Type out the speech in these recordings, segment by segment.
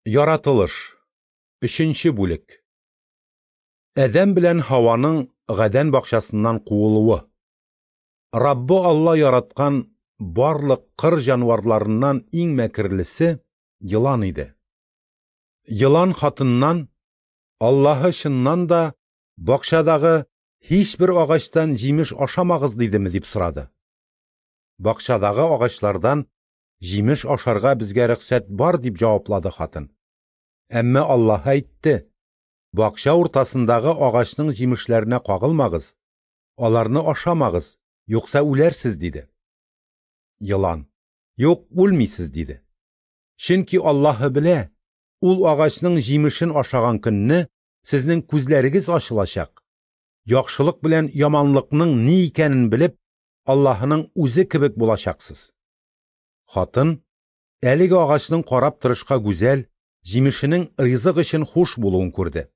Яратылыш. 3-нче бүлек. Әдәм белән Һаваның Гадән бакчасыннан куылуы. Раббы Алла яраткан барлык кыр җанварларыннан иң мәкерлесе йылан иде. Йылан хатыннан Аллаһы чыннан да бакчадагы һичбер агачтан җимеш ашамагыз дидеме дип сорады. Бакчадагы агачлардан җимеш ашарга безгә рөхсәт бар дип җаваплады хатын. Әмма Аллаһ әйтте: бакча уртасындагы агачның җимешләренә кагылмагыз, аларны ашамагыз, юкса үләрсез диде. Йылан: юк, үлмисез диде. Чөнки Аллаһы белә, ул агачның җимешен ашаган көнне сезнең күзләрегез ачылачак. Яхшылык белән яманлыкның ни икәнен белеп, Аллаһының үзе кебек булачаксыз. Хатын әлеге агачның карап торышка гүзәл, җимешенең ризык өчен хуш булуын күрде.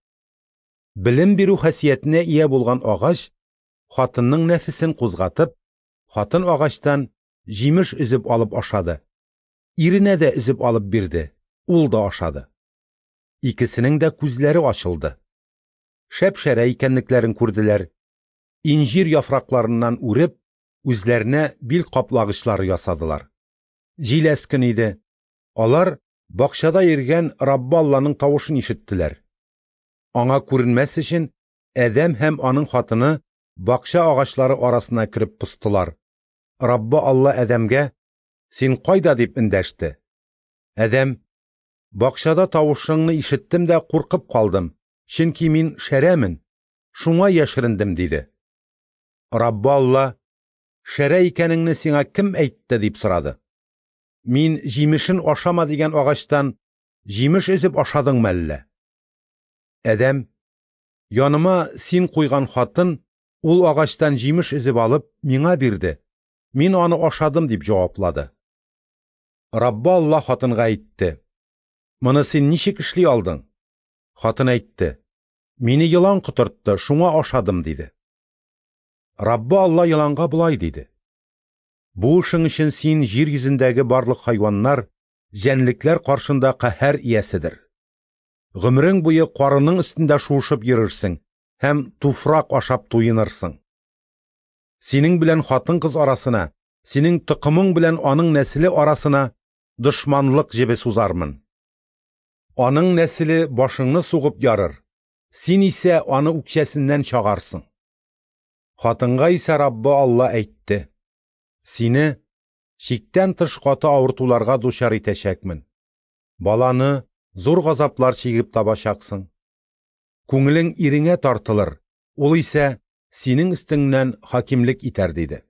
Белем бирү хәсиятенә ия булган агач хатынның нәфесен кузгатып, хатын агачтан җимеш өзеп алып ашады. Иренә дә өзеп алып бирде, ул да ашады. Икесенең дә күзләре ачылды. Шәп-шәрә икәнлекләрен күрделәр. Инҗир яфракларыннан үреп, үзләренә бил каплагычлары ясадылар. Җиләс көн иде. Алар бакчада йөргән Раббы Алланың тавышын ишеттеләр. Аңа күренмәс өчен Әдәм һәм аның хатыны бакча агачлары арасына кереп пустылар. Раббы Алла Әдәмгә: "Син кайда?" дип эндәште. Әдәм: "Бакчада тавышыңны ишеттем дә куркып калдым, чөнки мин шәрәмен, шуңа яшерендем" диде. Раббы Алла: "Шәрә икәнеңне сиңа кем әйтте?" дип сорады. "Мин җимешен ашама дигән агачтан җимеш өзеп ашадыңмы әллә?" Әдәм: "Яныма син куйган хатын ул агачтан җимеш өзеп алып миңа бирде. Мин аны ашадым" дип җаваплады. Раббы Алла хатынга әйтте: "Моны син ничек эшли алдың?" Хатын әйтте: "Мине йылан котыртты, шуңа ашадым" диде. Раббы Алла йыланга булай диде: "Бу эшең өчен син җир йөзендәге барлык хайваннар, җәнлекләр каршында каһәр ияседер. Гомерең буе карының өстендә шуышып йөрерсең һәм туфрак ашап туенырсың. Синең белән хатын-кыз арасына, синең тукымың белән аның нәселе арасына дошманлык җебе сузармын. Аның нәселе башыңны сугып ярыр, син исә аны үкчәсеннән чагарсың." Хатынга исә Раббы Алла әйтте: "Сине чиктән тыш каты авыртуларга дучар итәчәкмен. Баланы зур газаплар чигеп табачаксың. Күңелең иреңә тартылыр, ул исә синең өстеңнән хакимлек итәр" диде.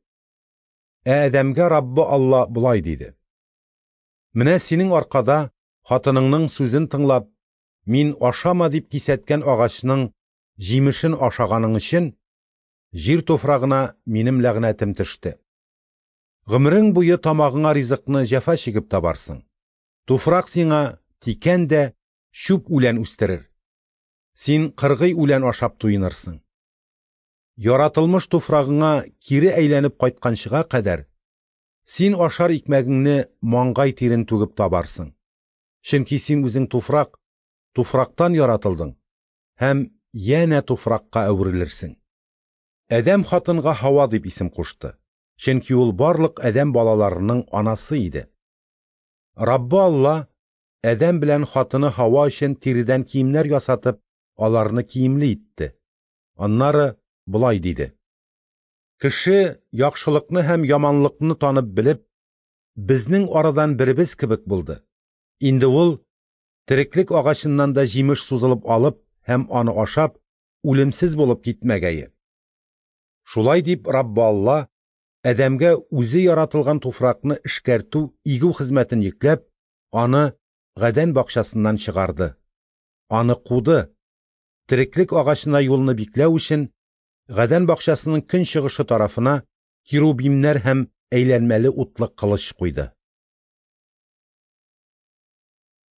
Әдәмгә Раббы Алла булай диде: "Менә синең аркада хатыныңның сүзен тыңлап, мин ашама дип кисәткән агачның җимешен ашаганың өчен җир туфрагына минем ләгънәтем төште. Гомерең буе тамагыңа ризыкны җәфа чигеп табарсың. Туфрак сиңа тикән дә чүп үлән үстерер. Син кыргый үлән ашап туенырсың. Яратылмыш туфрагыңа кире әйләнеп кайтканчыга кадәр син ашар икмәгеңне маңгай тирен түгеп табарсың. Чөнки син үзең туфрак, туфрактан яратылдың һәм янә туфракка әверелерсең." Әдәм хатынга Һава дип исем кушты, чөнки ул барлык Әдәм балаларының анасы иде. Раббы Алла Әдәм белән хатыны Һава өчен тиридән киемнәр ясатып, аларны киемле итте. Аннары булай диде: "Кеше яхшылыкны һәм яманлыкны танып белеп, безнең арадан беребез кебек булды. Инде ул тереклек агачыннан да җимеш сузылып алып һәм аны ашап, үлемсез булып китмәгәе." Шулай дип Раббы Алла Әдәмгә үзе яратылган туфракны эшкәртү, игү хезмәтен йөкләп, аны Гадән бакчасыннан чыгарды. Аны куды. Тереклек агачына юлны бикләү өчен Гадән бакчасының көнчыгышы тарафына керубимнәр һәм әйләнмәле утлы кылыч куйды.